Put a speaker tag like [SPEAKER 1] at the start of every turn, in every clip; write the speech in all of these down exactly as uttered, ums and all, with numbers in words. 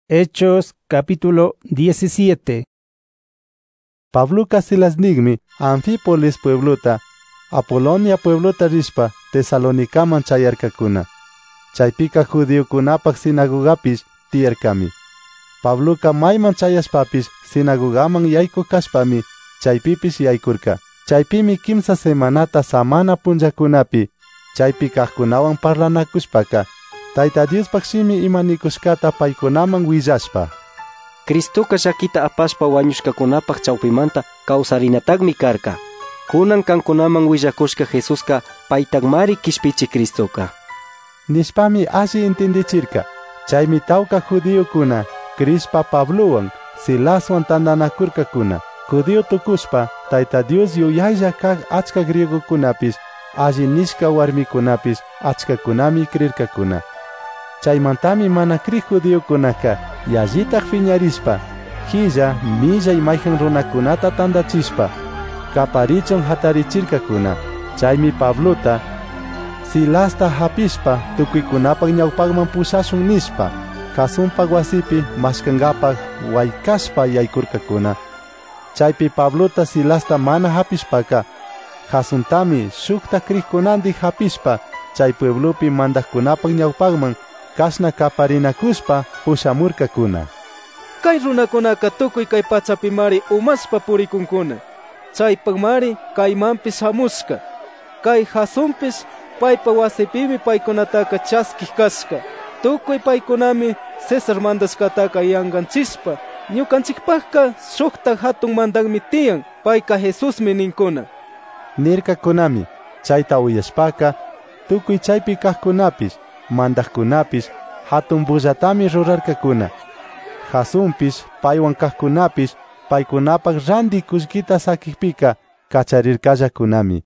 [SPEAKER 1] Hechos capítulo diecisiete.
[SPEAKER 2] Pabluca silasnigmi Anfípolis pueblota, Apolonia pueblota rispa Tesalonicaman chayarkakuna. Chaypika judiokunapak sinagogapis tiyarkami. Pabluca mayman chayaspapis sinagogaman yayku kashpami chaypipis yaykurka. Chaypimi kimsa semanata samana punjakunapi chaypi kaqkunawan parlanakushpaka Tayta Diospak shimi imanikushkata paykunaman willashpa.
[SPEAKER 3] Cristoka shakita apashpa wañushkakunapaq chawpimanta kawsarinataqmi karka. Kunan kankunaman willakushka Jesuska paytaqmari kishpichi Cristoka.
[SPEAKER 2] Nishpami alli entendichirka. Chaymi tawka judíokuna Crispa Pablowan Silaswan tandanakurkakuna. Judío tukushpa Tayta Dios yuyaylla kaq achka griegokunapis alli nishka warmikunapis achkakunami krirkakuna. Chaymantami mana kriq judiokunaka yallitaq phiñarispa qilla milla imayjin runakunata tandachispa kaparichon hatarichirkakuna. Chaymi Pablota Silasta hapishpa tukuykunapaq ñawpaqman pushashun nispa Jasunpak wasipi mashkankapaq waykashpa yaykurkakuna. Chaypi Pablota Silasta mana hapishpaka Jasuntami shukta kriqkunandik hapishpa chay pueblupi mandaqkunapaq ñawpaqman kashna kaparinakushpa pushamurkakuna.
[SPEAKER 4] Kay runakunaka tukuy kay pachapi mari umashpa purikunkuna. Chaypaqmari kaymanpis hamushka. Kay Jasunpis paypa wasipimi paykunataka chaskiq kashka. Tukuy paykunami Cesar mandashkataka yanqanchispa. Ñukanchikpaqqa shuqta hatun mandaqmi tiyan payqa Jesusmi ninkuna.
[SPEAKER 2] Nirkakunami chayta uyashpaka tukuy chaypi kaqkunapis mandaqkunapis hatun bullatami rurarkakuna. Jasunpis paywan kaqkunapis paykunapaq ranti kullkita sakiqpika kacharirkallakunami.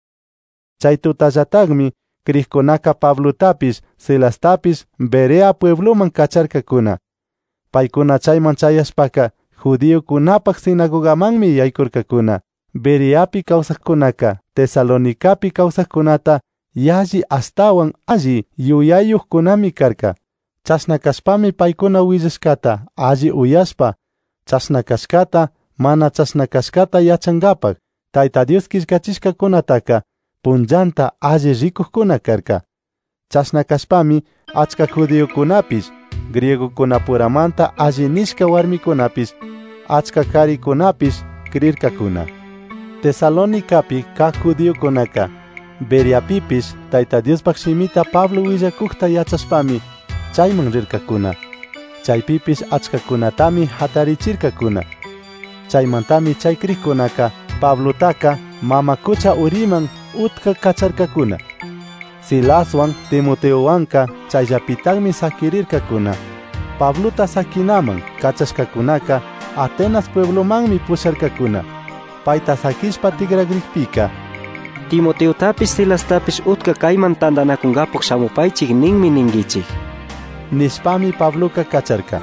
[SPEAKER 2] Chay tutallataqmi kriqkunaka Pablotapis Silastapis Berea puebloman kacharkakuna. Paykuna chayman chayashpaka judiokunapaq sinagogamanmi yaykurkakuna. Bereapi kawsaqkunaka Tesalonicapi kawsaqkunata yalli astawan alli yuyayuqkunami karka. Chashna kashpami paykuna willashkata alli uyashpa, chashna kashkata mana chashna kashkata yachankapak Tayta Dios killkachishkakunataka punllanta alli rikuqkuna karka. Chashna kashpami achka judiokunapis griegokunapuramanta alli nishka warmikunapis achka karikunapis krirkakuna. Tesalonicapi kaq judiokunaka Bereapipis Tayta Diospaq shimita Pablo willakuqta yachashpami chayman rirkakuna. Chaypipis achkakunatami hatarichirkakuna. Chaymantami chay kriqkunaka Pablotaka mamakucha uriman utka kacharkakuna. Silaswan Timoteowanka chayllapitaqmi sakirirkakuna. Pablota sakinaman kachashkakunaka Atenas pueblomanmi pusharkakuna. Payta sakishpa tigragriqpika
[SPEAKER 3] Timoteotapis Silastapis utka kayman tandanakunkapaq shamupaychik ninmi ninkichik.
[SPEAKER 2] Nishpami Pabloka kacharka.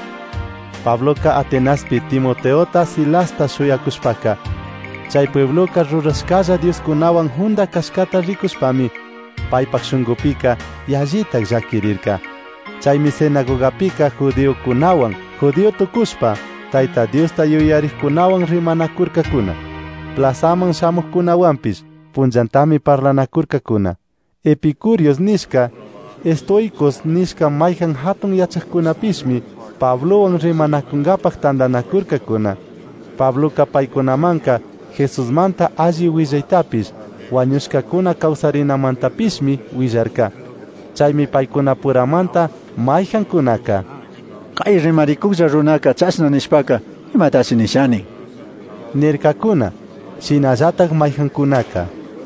[SPEAKER 2] Pabloka Atenaspi Timoteota Silasta shuyakushpaka chay puebloka rurashkalla Dioskunawan hunda kashkata rikushpami paypaq shunkupika yallitaq llakirirka. Chaymi sinagogapika judiokunawan judío tukushpa Tayta Diosta yuyariqkunawan rimanakurkakuna. Plazaman shamuqkunawanpis punllantami parlanakurkakuna. Epicurios nishka, estoicos nishka mayjan hatun yachaqkunapismi Pablowan rimanakunkapaq tandanakurkakuna. Pabloka paykunamanka Jesusmanta alli willaytapis wañushkakuna kawsarinamantapismi willarka. Chaymi paykunapuramanta mayjankunaka
[SPEAKER 5] kay rimarikuqlla runaka chashna nishpaka imatashi nishani
[SPEAKER 2] nirkakuna. Shinallataq mayjankunaka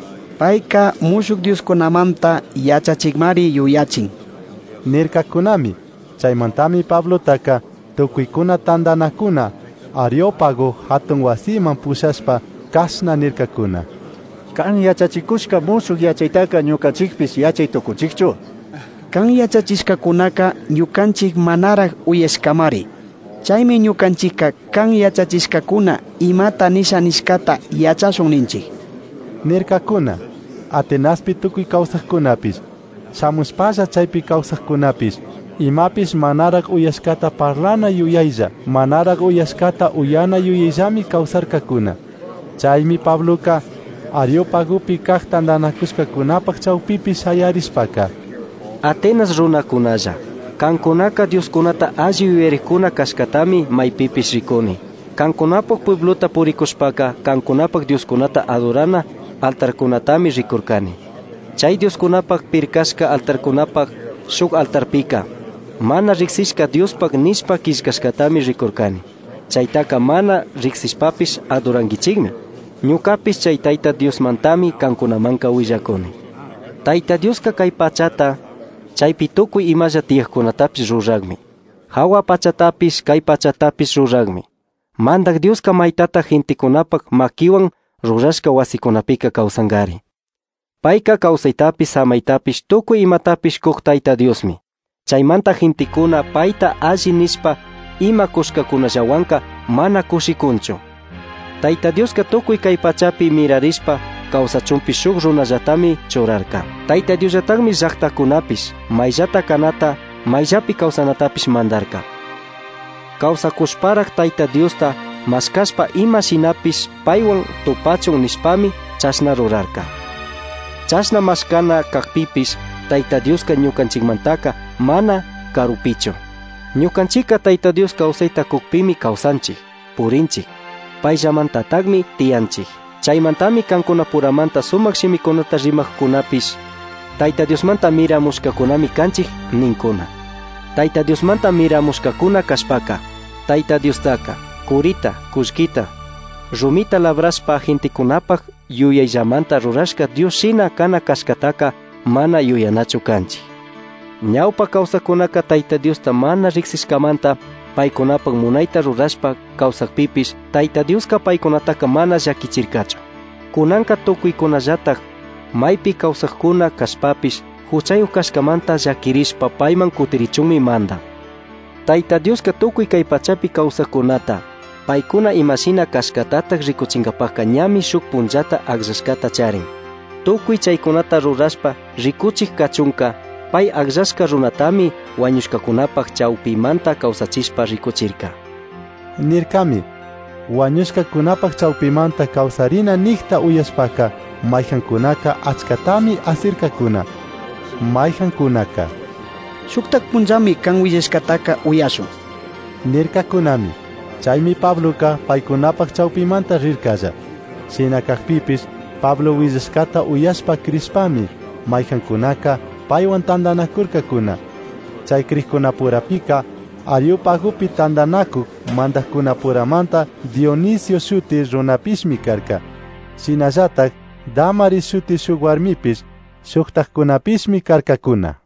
[SPEAKER 6] payqa mushuq dioskunamanta yachachikmari yuyachin
[SPEAKER 2] nirkakunami. Chaymantami Pablotaka tukuykuna tandanakuna Areópago hatun wasiman pushashpa kashna nirkakuna.
[SPEAKER 5] kan yachachikushka mushuq yachaytaka ñukanchikpis yachay tukunchikchu.
[SPEAKER 6] Kan yachachishkakunaka ñukanchik manaraq uyashkamari. Chaymi ñukanchikka kan yachachishkakuna imata nisha nishkata yachashun ninchik.
[SPEAKER 2] Imapis manarak uyaskata parlana yuyaylla, manarak uyaskata uyana yuyayllami kawsarkakuna. Chaymi Pabloka Areopagupi kaq tandanakushkakunapak chawpipis hayarispaka.
[SPEAKER 3] Atenas runakunalla, kankunaka Dioskunata alli yuyarikkuna kashkatami maypipis rikuni. Kankunapak pueblota purikushpaka, kankunapak Dioskunata adorana altarkunatami rikurkani. Chay Dioskunapak pirkashka altarkunapak shuk altarpika, mana riksishka Diospak nishpa kishkashkatami rikurkani. Chaytaka mana riksishpapis adorankichikmi. Ñukapis chay Tayta Dios mantami kankunamanka willakuni. Tayta Dioska kay pachata, chaypi tukuy imalla tiyaqkunatapis ruragmi. Hawa pachatapis kay pachatapis ruragmi. Mandak Dioska maytata gentikunapak makiwan rurashka wasikunapika kawsankari. Payka kawsaytapis samaytapis tukuy imatapis kuk Tayta Diosmi. Chaymanta gentikuna payta alli nishpa ima kushkakunallawanka mana kushikunchu. Tayta Dioska tukuy kay pachapi mirarishpa kawsachunpi shuk runallatami churarka. Tayta Diosllatakmi llaqtakunapis mayllata kanata mayllapi kawsanatapis mandarka. Kawsakushparak Tayta Diosta maskashpa ima shinapis paywan tupachun nishpami chashna rurarka. Chashna maskana kakpipis Tayta Dioska ñukanchikmantaka mana karupichu. Ñukanchika Tayta Dios kawsayta kukpimi kawsanchik, purinchik. Payllamantatagmi tiyanchik. Chaymantami kankunapuramanta sumak shimikunata rimakkunapis Tayta Diosmanta miramushkakunami kanchik ninkuna. Tayta Diosmanta miramushkakuna kashpaka, Tayta Diostaka kurita, kushkita, rumita labrashpa gentikunapak yuyayllamanta rurashka Dios shina kana kashkataka mana yuyanachu kanchik. Ñawpa kawsakunaka Tayta Diosta mana riksishkamanta paykunapak munayta rurashpa kawsakpipis Tayta Dioska paykunataka mana llakichirkachu. Kunanka tukuykunallatak maypi kawsakkuna kashpapis huchayu kashkamanta llakirishpa payman kutirichunmi manda. Tayta Dioska tukuy kay pachapi kawsakunata paykuna imashina kashkatatak rikuchinkapaka ñami shuk punllata aqllashkata charin. Tukuy chaykunata rurashpa rikuchik kachunka pay aqllashka runatami wañushkakunapak chawpimanta kawsachishpa rikuchirka.
[SPEAKER 2] Nirkami, wañushkakunapak chawpimanta kawsarina nikta uyashpaka mayjankunaka achkatami asirkakuna. Mayjankunaka
[SPEAKER 6] shuktak punllami kan willashkataka uyasun.
[SPEAKER 2] Nirkakunami, chaymi Pabloka paykunapak chawpimanta rirkalla. Shinakakpipis Pablo willashkata uyashpa krispami mayjankunaka paywan tandanakurkakuna. Chay krikkunapurapika Areopagupi tandanakuk mandaqkunapuramanta Dionisio shuti runapishmi karka. Shinallatak Damaris shuti shuk warmipis shuktaqkunapishmi karkakuna.